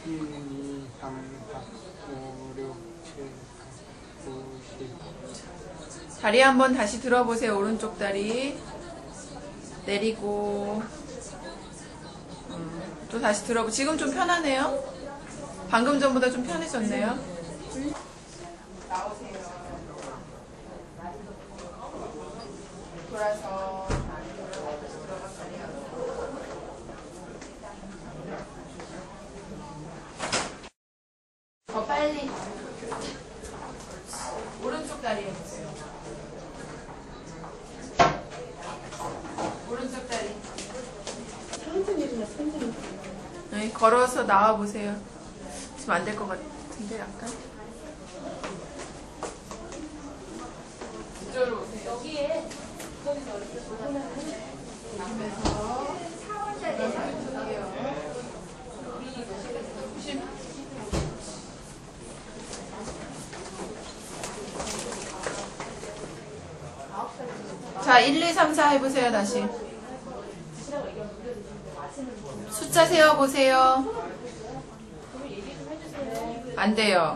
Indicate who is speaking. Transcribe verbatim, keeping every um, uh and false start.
Speaker 1: 일, 이, 삼, 사, 오, 육, 칠, 팔, 구, 십.
Speaker 2: 다리 한번 다시 들어보세요. 오른쪽 다리 내리고 음, 또 다시 들어보. 지금 좀 편하네요. 방금 전보다 좀 편해졌네요. 나오세요. 돌아서 더 빨리. 오른쪽 다리 해보세요. 오른쪽 다리. 네, 걸어서 나와 보세요. 지금 안 될 것 같은데 약간. 이쪽으로 오세요. 여기에 남에서 자, 일, 이, 삼, 사 해보세요. 다시 숫자 세어보세요. 안 돼요.